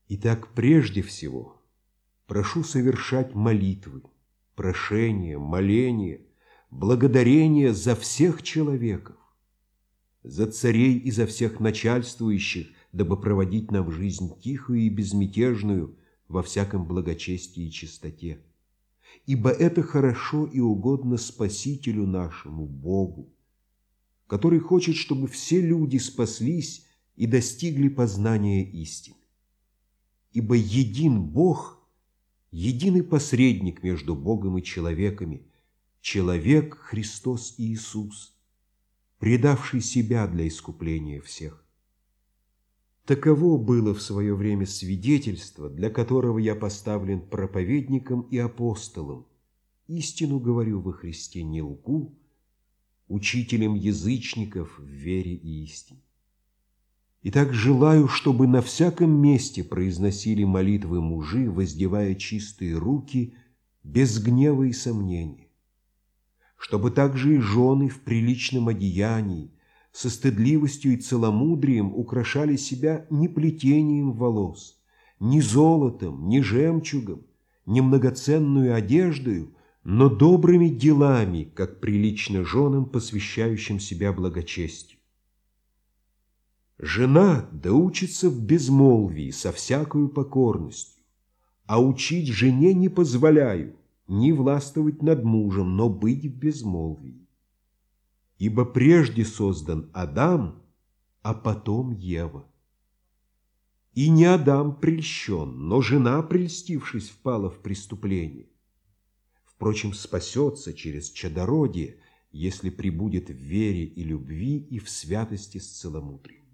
Итак, прежде всего, прошу совершать молитвы, прошения, моления, благодарения за всех человеков, за царей и за всех начальствующих, дабы проводить нам жизнь тихую и безмятежную во всяком благочестии и чистоте. Ибо это хорошо и угодно Спасителю нашему, Богу, который хочет, чтобы все люди спаслись и достигли познания истины. Ибо един Бог, единый посредник между Богом и человеками, человек Христос Иисус, предавший себя для искупления всех. Таково было в свое время свидетельство, для которого я поставлен проповедником и апостолом. Истину говорю во Христе, не лгу, учителем язычников в вере и истине. Итак, желаю, чтобы на всяком месте произносили молитвы мужи, воздевая чистые руки, без гнева и сомнения. Чтобы также и жены в приличном одеянии, со стыдливостью и целомудрием украшали себя не плетением волос, ни золотом, ни жемчугом, ни многоценную одеждою, но добрыми делами, как прилично женам, посвящающим себя благочестию. Жена да учится в безмолвии со всякою покорностью, а учить жене не позволяю, не властвовать над мужем, но быть в безмолвии. Ибо прежде создан Адам, а потом Ева. И не Адам прельщен, но жена, прельстившись, впала в преступление. Впрочем, спасется через чадородие, если пребудет в вере и любви и в святости с целомудрием.